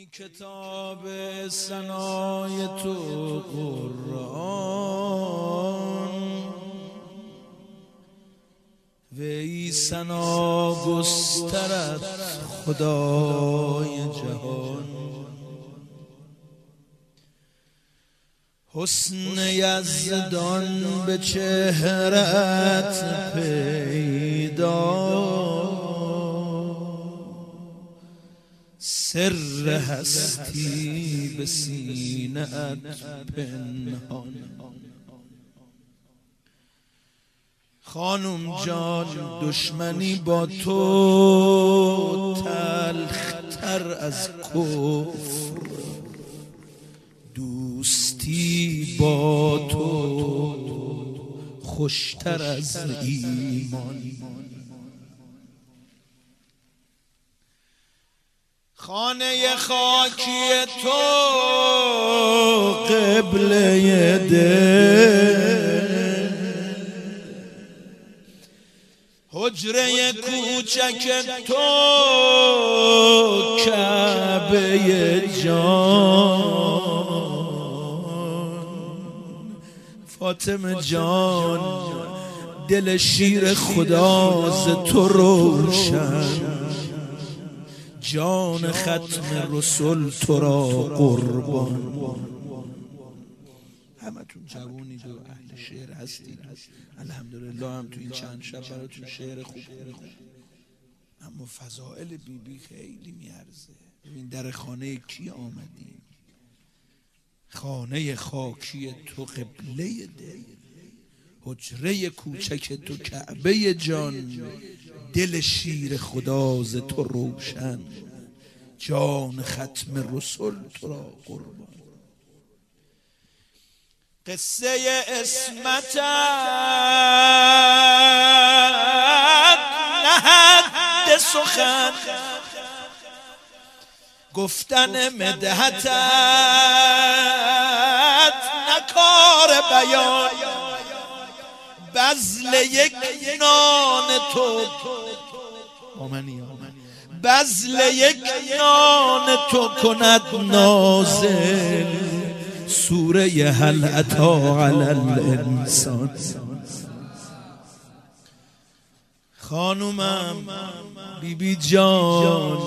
کتاب ثنای تو قرآن وی ثنا گسترد خدای جهان. حسن یزدان به چهرت پیدا، سر هستی به سینه‌ات پنهان. خانم جان دشمنی با تو تلختر از کفر، دوستی با تو خوشتر از ایمان. خانه خاکی تو قبله دل، حجره کوچک تو کعبه جان. فاطمه جان دل شیر خدا ز تو روشن، جان ختم رسول تو را قربان. همتون جوونید و اهل شعر هستید، الحمدلله. هم تو این چند شب براتون شعر خوب اما فضائل بیبی خیلی میارزه. ببین در خانه کی آمدیم؟ خانه خاکی تو قبله دل، حجره کوچک تو کعبه جان. دل شیر خدا ز تو روشن، جان ختم رسول تو را قربان. قصه عصمتت نه حد سخن، گفتن مدحتت نه کار بیان. بذل یک نان تو، بذل یک نان تو کند نازل، سوره هل اتی علی الانسان. خانومم بیبی جان،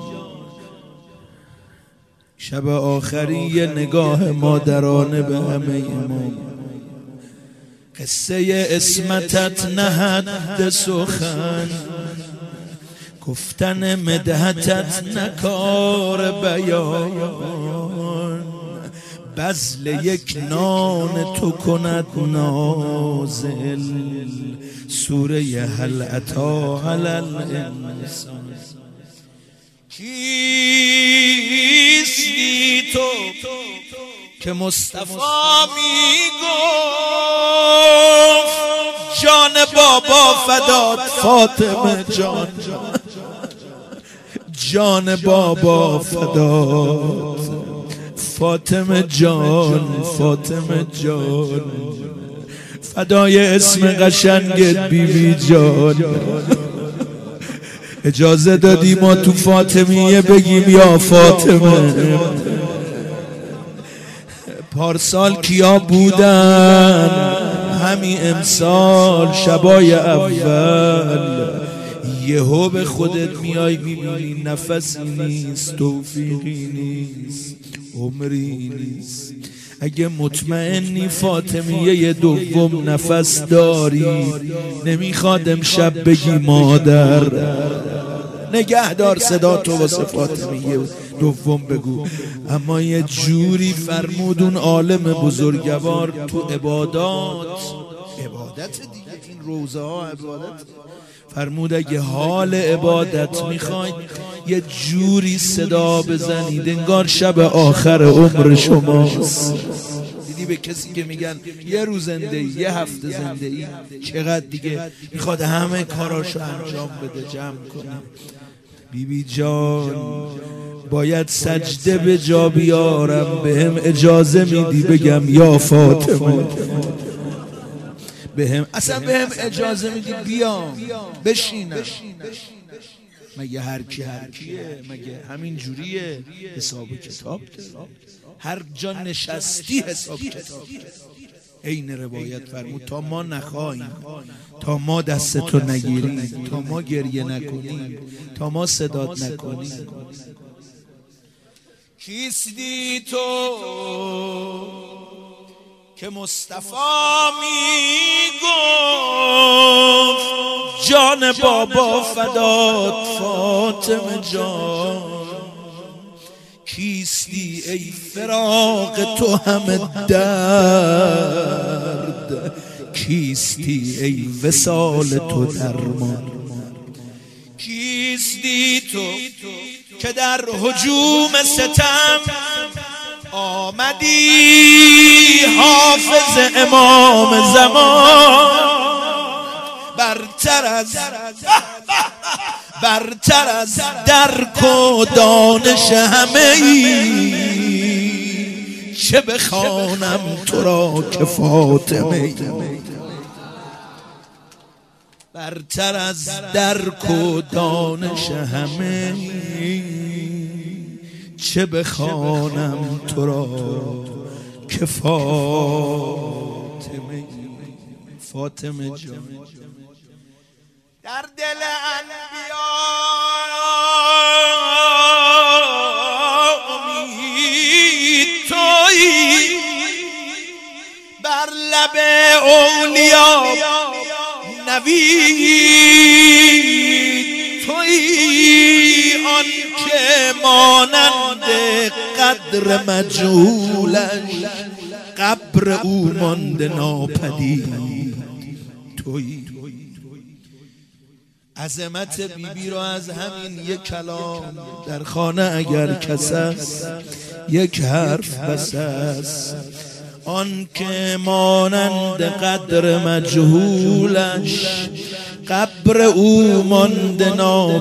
شب آخری یه نگاه مادرانه به همه ما. قصه عصمتت نه حد سخن، گفتن مدحتت نه کار بیان. بذل یک نان تو کند نازل، سوره هل اتی علی الانسان. کیستی تو که مصطفی میگفت جان بابا فدات فاطمه جان، جان بابا فدات فاطمه جان، فاطمه جان فدای اسم قشنگت بیبی جان. اجازه دادی ما تو فاطمیه بگیم یا فاطمه. پارسال کیا بودن؟ همین امسال شبای اول یهو به خودت میای میبینی نفسی نیست، توفیقی نیست، عمری نیست. اگه مطمئنی فاطمیه دوم نفس داری، نمیخواد امشب بگی مادر، نگهدار صدا تو واسه فاطمیه دوم بگو. اما یه جوری فرمود اون عالم بزرگوار تو عبادت دیگه، این روزه ها عبادت، فرمود اگه حال عبادت میخواید یه جوری صدا بزنید انگار شب آخر عمر شماست. دیدی به کسی که میگن یه روز زندگی، یه هفته زندگی، چقدر دیگه میخواد همه کاراشو انجام بده، جمع کنه. بیبی جان باید سجده به جا بیارم، به هم اجازه میدی بگم یا فاطمه؟ اصلا به هم اجازه میدی بیام بشینم؟ مگه هر کیه؟ مگه همین جوریه؟ حساب کتاب داره. هر جا نشستی حساب کتاب داره. این روایت فرمود تا ما نخواهیم، تا ما دستتو نگیریم، تا ما گریه نکنیم، تا ما صدات نکنیم. کیستی تو که مصطفی میگفت جان بابا فدات فاطمه جان. کیستی ای فراق تو همه درد، کیستی ای وصال تو درمان. کیستی تو که در هجوم ستم آمدی حافظ امام زمان. برتر از درک و دانش همه ای، چه بخوانم تو را که فاطمه ای. برتر از درک و دانش همه ای، چه بخوانم تو را که فاطمه جان. در دل انبیا امید تویی، بر لب اولیا نوید تویی. آن که مانند قدر مجهولش قبر او مانده ناپدید تویی. عظمت بیبی را از همین یک کلام در خانه اگر کس است یک حرف بس است. آن که مانند قدر مجهولش قبر او مانده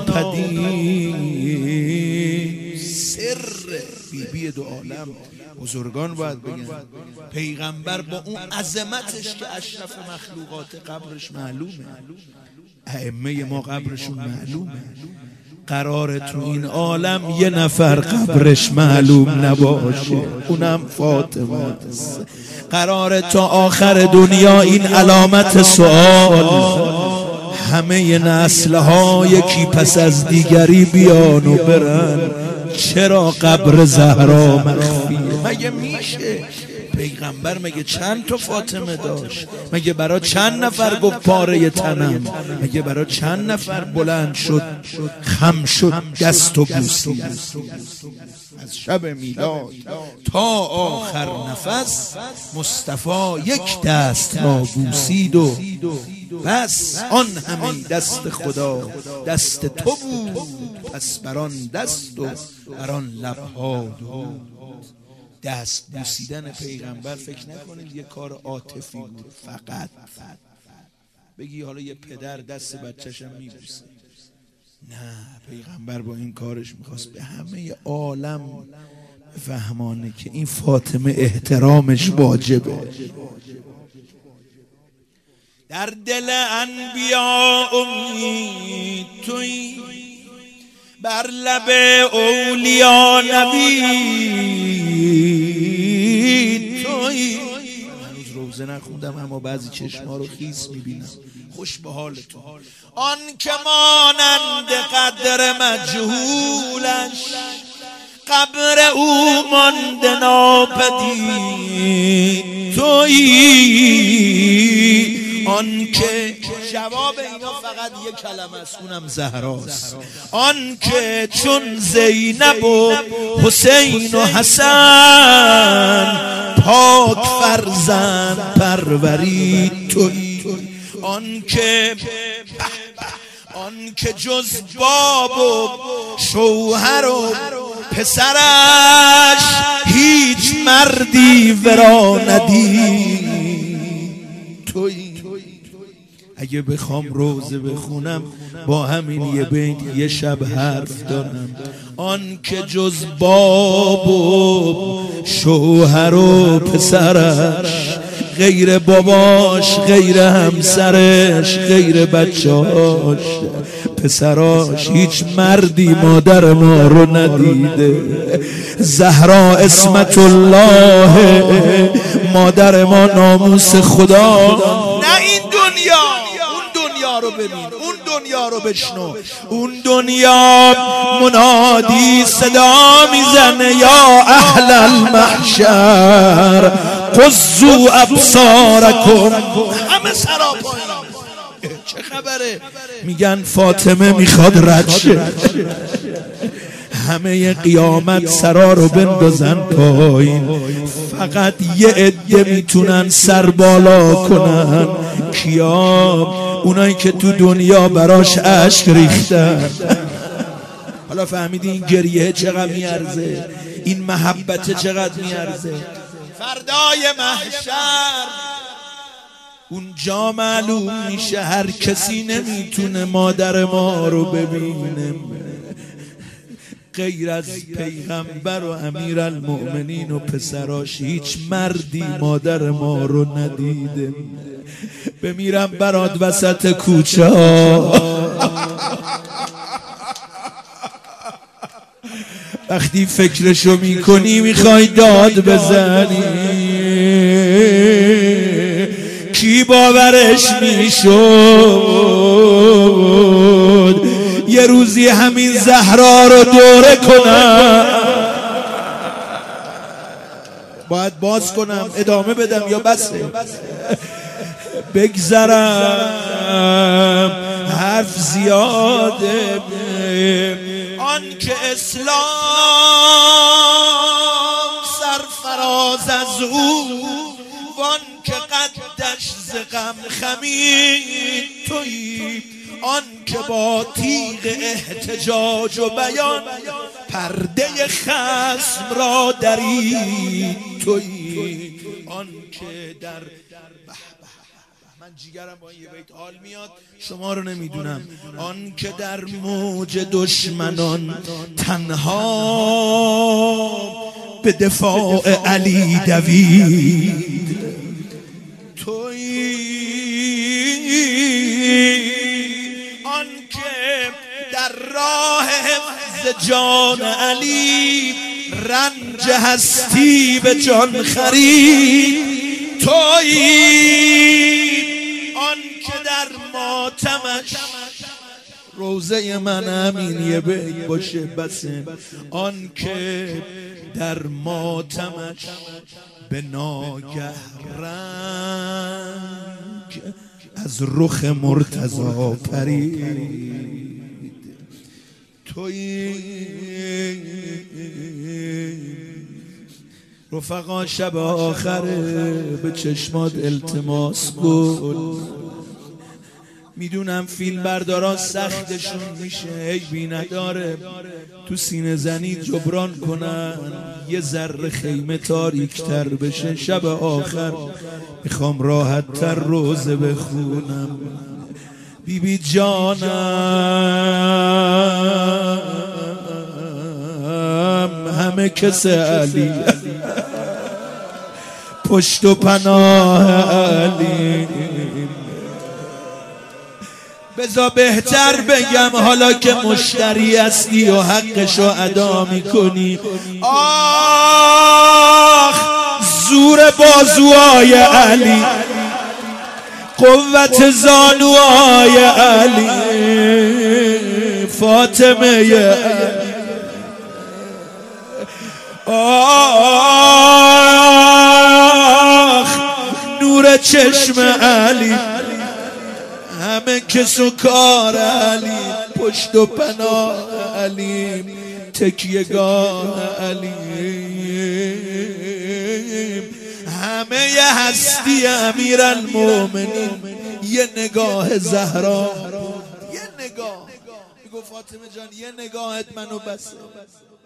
ناپدید. سر بیبی دو عالم بزرگان باید بگن. پیغمبر با اون عظمتش که اشرف مخلوقات قبرش معلومه، ائمه ما قبرشون معلومه. قرار تو این عالم یه نفر قبرش معلوم نباشه، اونم فاطمه است. قرار تا آخر دنیا این علامت سوال همه نسل‌ها یکی پس از دیگری بیان و برن، چرا قبر زهرا مخفیه؟ مگه میشه؟ پیغمبر مگه چند تا فاطمه داشت؟ مگه برای چند نفر گفت پاره تنم؟ مگه برای چند نفر بلند شد خم شد دست و بوسید؟ از شب میلاد تا آخر نفس مصطفی یک دست را بوسید و بس. آن همه دست خدا دست تو بود، پس بران دست و بران لبها دود. دست بوسیدن پیغمبر فکر نکنید یه کار عاطفی بود فقط. بگی حالا یه پدر دست بچه‌شم میبوسه. نه، پیغمبر با این کارش میخواست به همه عالم فهمانه که این فاطمه احترامش واجبه. در دل انبیا امید تویی، بر لب اولیا نوید تویی. هنوز روزه نخوندم اما بعضی چشما رو خیس میبینم. خوش به حال تو. آن که مانند قدر مجهولش قبر او مانده ناپدید تویی. آن که جواب اینا فقط یک کلمه است، اونم زهراست. آن که چون زینب و حسین و حسن پاک فرزند پرورید تویی. آن که جز باب و شوهر و پسرش هیچ مردی ورا ندید تویی. اگه بخوام روزه بخونم با همین یه بیت یه شب حرف دارم. آن که جز باب و شوهر و پسرش غیر باباش، غیر همسرش، غیر بچهاش، پسراش، هیچ مردی مادر ما رو ندیده. زهرا اسمت الله، مادر ما ناموس خدا. نه این دنیا، اون دنیا رو ببین، اون دنیا رو بشنو. اون دنیا منادی صدا میزنه یا اهل المحشر قضوا ابصارکم. همه سراپایی. چه خبره؟ میگن فاطمه میخواد رد شه. همه قیامت سرا رو بندازن پایین، فقط یه عده میتونن سر بالا کنن. کیا؟ اونایی که تو دنیا براش اشک ریختن. حالا فهمیدی این گریه چقدر میارزه، این محبت چقدر میارزه. فردای محشر اونجا معلوم میشه هر کسی نمیتونه مادر ما رو ببینه غیر از پیغمبر و امیرالمؤمنین و پسراش. هیچ مردی مادر ما رو ندیده. بمیرم برات وسط کوچه ها، وقتی فکرشو میکنی میخوای داد بزنی. کی باورش میشد یه روزی همین زهرا رو دوره کنم؟ باید باز کنم ادامه بدم یا بسه؟ بگذرم حرف زیاده. آن که اسلام سرفراز از او، وان که قدش ز غم خمید تویی، آن که با تیغ احتجاج و بیان پرده خصم را درید تویی، آن که در من جیگرم با این یه بیت حال میاد، شما رو نمیدونم. آن که در موج دشمنان تنها به دفاع علی دوید تویی، آن که در راه حفظ جان علی رنج هستی به جان خرید تویی، آن که در ماتمش روزه من همین یه بیت باشه بسه. آن که در ماتمش به ناگه رنگ از رخ مرتضی پرید تویی. رفقا شب آخره به چشمات التماس کن. میدونم فیلم بردارا سختشون میشه، عیبی نداره، تو سینه زنی جبران کنن، یه ذره خیمه تاریکتر بشه. شب آخر میخوام راحت تر روزه بخونم. بیبی جانم همه کس علی، پشت و پناه علی. بذار بهتر بگم حالا که مشتری هستی و حقشو ادا میکنی. آخ زور بازوهای علی، قوت زانوهای علی، فاطمه علی. آخ نور چشم علی، همه کس و کار علی، پشت و پناه علی، تکیهگاه علی، همه ی هستی امیرالمؤمنین. یه نگاه زهرا، یه نگاه، میگو فاطمه جان یه نگاهت منو بسه.